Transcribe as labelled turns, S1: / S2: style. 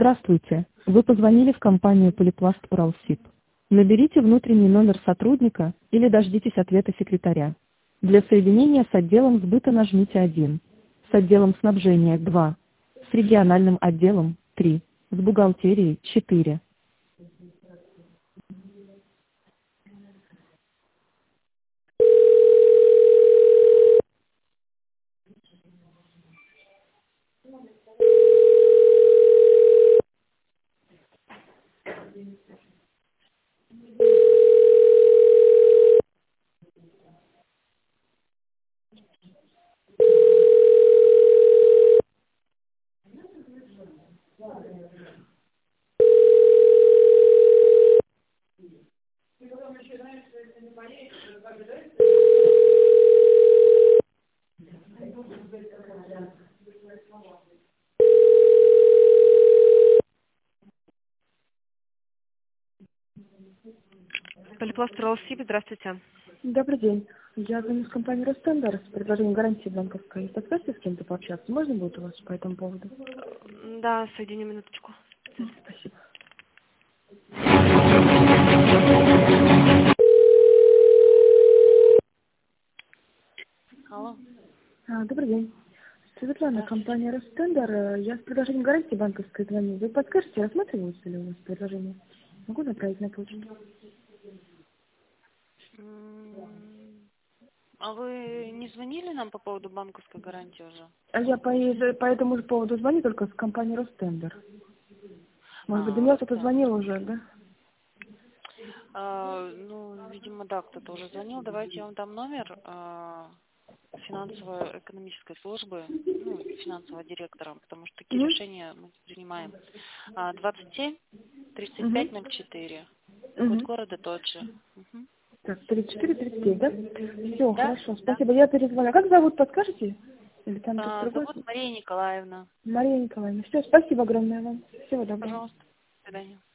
S1: Здравствуйте. Вы позвонили в компанию Полипласт Уралсиб. Наберите внутренний номер сотрудника или дождитесь ответа секретаря. Для соединения с отделом сбыта нажмите 1. С отделом снабжения 2. С региональным отделом 3. С бухгалтерией 4.
S2: Полипласт Уралсиб, здравствуйте.
S3: Добрый день. Я звоню с компании Ростендер с предложением гарантии банковской. Подскажите, с кем-то пообщаться? Можно будет у вас по этому поводу?
S2: Да, соединю минуточку.
S3: Спасибо.
S2: Алло.
S3: Добрый день. Светлана,
S2: Здравствуйте.
S3: компания Ростендер. Я с предложением гарантии банковской звоню. Вы подскажете, рассматривается ли у вас предложение? Могу направить на почту?
S2: А вы не звонили нам по поводу банковской гарантии уже?
S3: А я по этому же поводу звоню только с компании Ростендер. Может быть, до меня кто-то
S2: Ростендер.
S3: звонил уже, да?
S2: Ну, видимо, да, кто-то уже звонил. Давайте я вам дам номер финансово-экономической службы, ну, финансового директора, потому что такие
S3: Угу.
S2: решения мы принимаем. 27
S3: Угу.
S2: 35 04. Код
S3: Угу.
S2: города тот же. Мгм.
S3: Так, 34-39, да? Все,
S2: Да?
S3: хорошо,
S2: Да.
S3: спасибо. Я перезвоню. А как зовут, подскажете? Или там кто-то другой?
S2: Зовут Мария Николаевна.
S3: Мария Николаевна. Все, спасибо огромное вам. Всего доброго.
S2: Пожалуйста. До свидания.